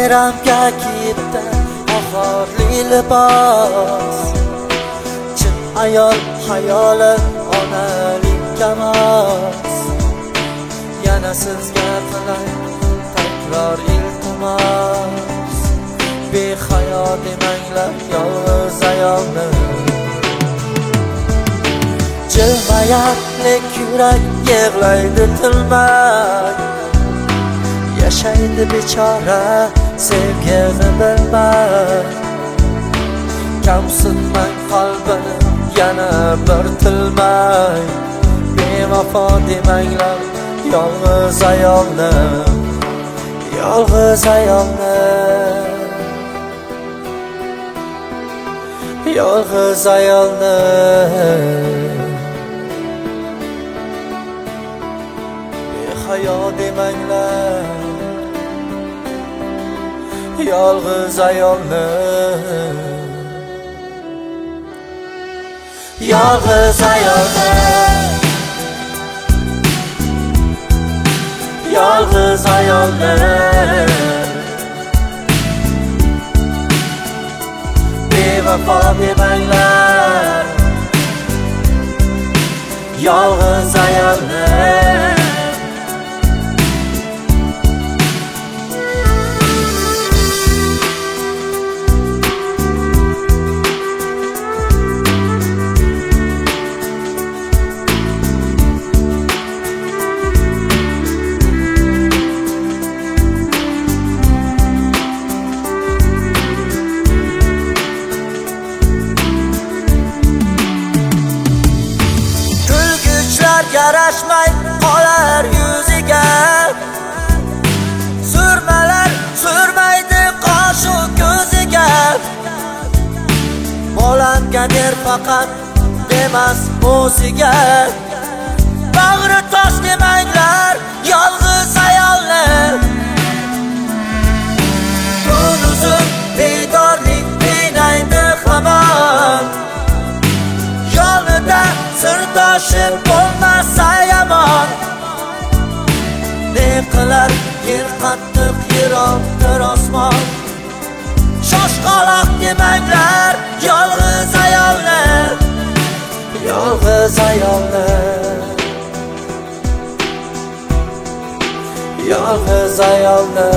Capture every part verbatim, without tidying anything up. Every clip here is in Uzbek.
bayramga kiyibdi oxirli libos. Chin ayol hayoli onalik kamas. Yana sizga qilay takror iltimos, behayo demanglar yolg'iz ayolni. Jilmayaqlik yurak yig'laydi tilmay, yashaydi bechora sevgini bilmay. Kamsinmang qalbini yana bir tilmay, bevafo demanglar yolg'iz ayolni, yolg'iz ayolni, yolg'iz ayolni. Behayo demanglar yolg'iz ayolni, yolg'iz ayolni, yolg'iz ayolni. Bevafo demanglar yolg'iz ayolni. Yarashmay qolar yuziga, surmalar surmaydi qoshu ko'ziga. Bolangadir faqat demas o'ziga. Bag'ri tosh demanglar yolg'iz ayolni. Kun uzun bedorlik qiynaydi hamon, yolida sirdoshi bo'lmasa yomon. Ne qilar yer qattiq yiroqdir osmon. Shoshqaloq demanglar yolg'iz ayolni, yolg'iz ayolni, yolg'iz ayolni.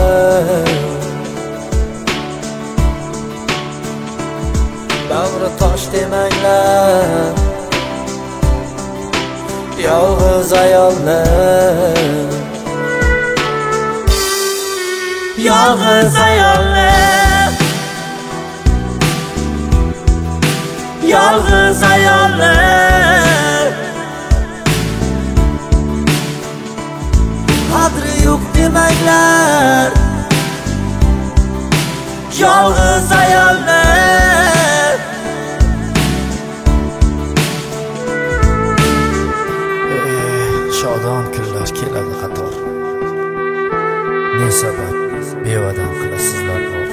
Bag'ri tosh demanglar yolg'iz ayolni, yolg'iz ayolni, yolg'iz ayolni. Qadri yo'q demanglar yolg'iz ayolni. Shodon kunlar keladi qator. Ne sabab bevadan qilasizlar bor.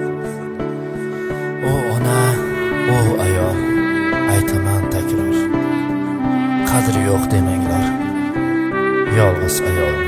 O ona, o ayol, aytaman takror, qadri yo'q demanglar yolg'iz ayol.